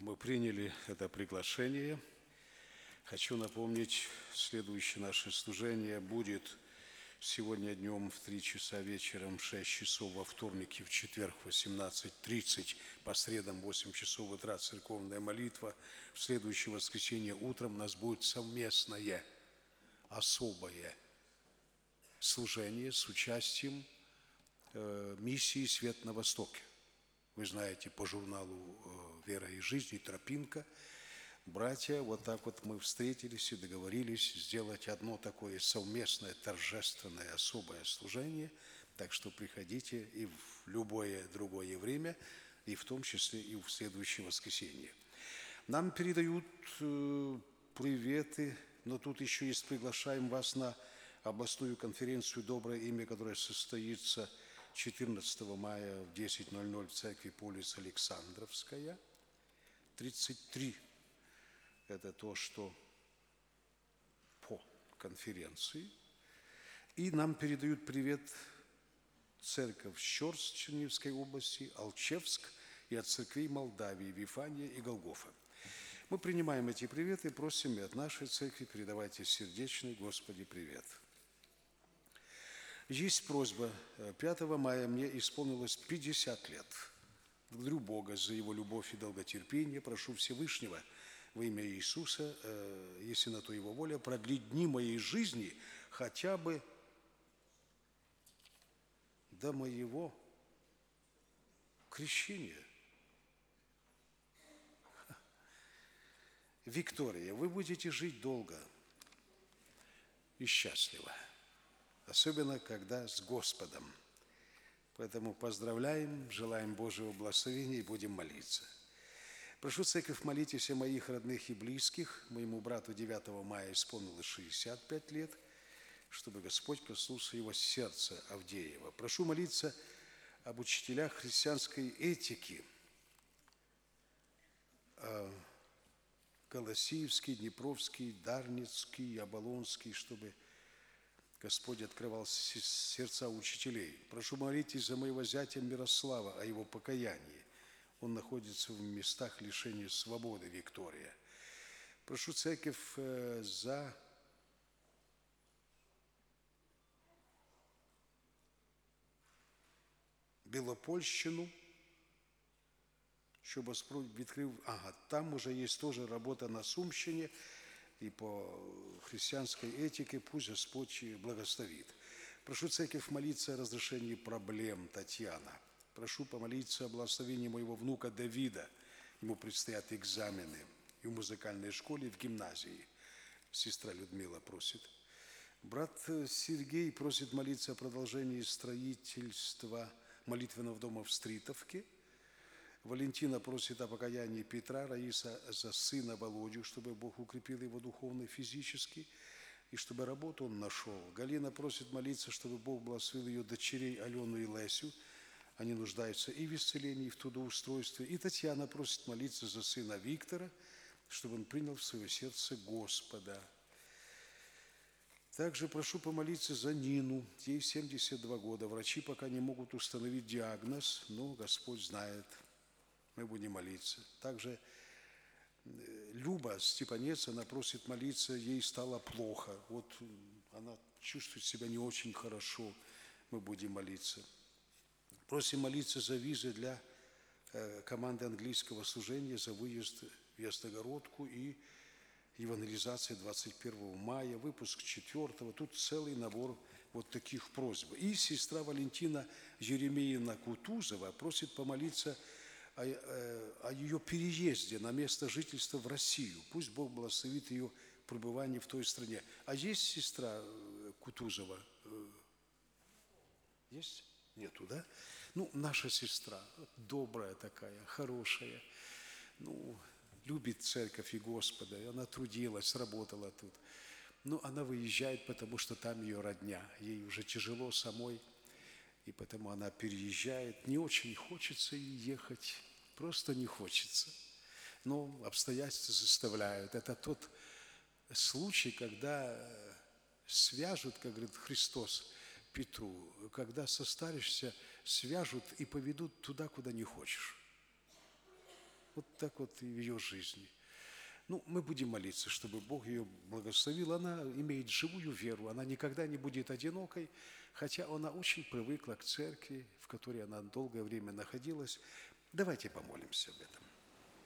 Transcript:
Мы приняли это приглашение. Хочу напомнить, следующее наше служение будет сегодня днем в 3 часа вечером, в 6 часов во вторник и в четверг в 18:30, по средам в 8 часов утра церковная молитва. В следующее воскресенье утром у нас будет совместное, особое служение с участием миссии «Свет на Востоке». Вы знаете, по журналу «Вера и жизнь» «Тропинка». Братья, вот так вот мы встретились и договорились сделать одно такое совместное, торжественное, особое служение. Так что приходите и в любое другое время, и в том числе и в следующее воскресенье. Нам передают приветы, но тут еще есть, приглашаем вас на областную конференцию «Доброе имя», которая состоится 14 мая в 10:00 в церкви Полис Александровская, 33. Это то, что по конференции. И нам передают привет церковь Щорс Черниговской области, Алчевск и от церквей Молдавии, Вифания и Голгофа. Мы принимаем эти приветы и просим и от нашей церкви передавайте сердечный Господи привет. Есть просьба. 5 мая мне исполнилось 50 лет. Благодарю Бога за Его любовь и долготерпение. Прошу Всевышнего во имя Иисуса, если на то Его воля, продлить дни моей жизни хотя бы до моего крещения. Виктория, вы будете жить долго и счастливо, особенно когда с Господом. Поэтому поздравляем, желаем Божьего благословения и будем молиться. Прошу церковь, молитесь о моих родных и близких. Моему брату 9 мая исполнилось 65 лет, чтобы Господь коснулся его сердца Авдеева. Прошу молиться об учителях христианской этики, Голосиевский, Днепровский, Дарницкий, Оболонский, чтобы Господь открывал сердца учителей. Прошу молитесь за моего зятя Мирослава, о его покаянии. Он находится в местах лишения свободы, Виктория. Прошу церковь за Белопольщину, чтобы Господь открыл. Там уже есть тоже работа на Сумщине, и по христианской этике пусть Господь благословит. Прошу церковь молиться о разрешении проблем, Татьяна. Прошу помолиться о благословении моего внука Давида. Ему предстоят экзамены и в музыкальной школе, и в гимназии. Сестра Людмила просит. Брат Сергей просит молиться о продолжении строительства молитвенного дома в Стритовке. Валентина просит о покаянии Петра, Раиса за сына Володю, чтобы Бог укрепил его духовно и физически, и чтобы работу он нашел. Галина просит молиться, чтобы Бог благословил ее дочерей Алену и Лесю. Они нуждаются и в исцелении, и в трудоустройстве. И Татьяна просит молиться за сына Виктора, чтобы он принял в свое сердце Господа. Также прошу помолиться за Нину. Ей 72 года. Врачи пока не могут установить диагноз, но Господь знает. Мы будем молиться. Также Люба Степанец, она просит молиться, ей стало плохо. Вот она чувствует себя не очень хорошо. Мы будем молиться. Просим молиться за визы для команды английского служения, за выезд в Ясногородку и евангелизация 21 мая, выпуск 4. Тут целый набор вот таких просьб. И сестра Валентина Еремеевна Кутузова просит помолиться о ее переезде на место жительства в Россию. Пусть Бог благословит ее пребывание в той стране. А есть сестра Кутузова? Есть? Нету, да? Наша сестра, добрая такая, хорошая, любит церковь и Господа, и она трудилась, работала тут. Она выезжает, потому что там ее родня, ей уже тяжело самой, и потому она переезжает. Не очень хочется ей ехать, просто не хочется. Но обстоятельства заставляют. Это тот случай, когда свяжут, как говорит Христос Петру, когда состаришься, свяжут и поведут туда, куда не хочешь. Вот так вот и в ее жизни. Ну, мы будем молиться, чтобы Бог ее благословил. Она имеет живую веру, она никогда не будет одинокой, хотя она очень привыкла к церкви, в которой она долгое время находилась. Давайте помолимся об этом.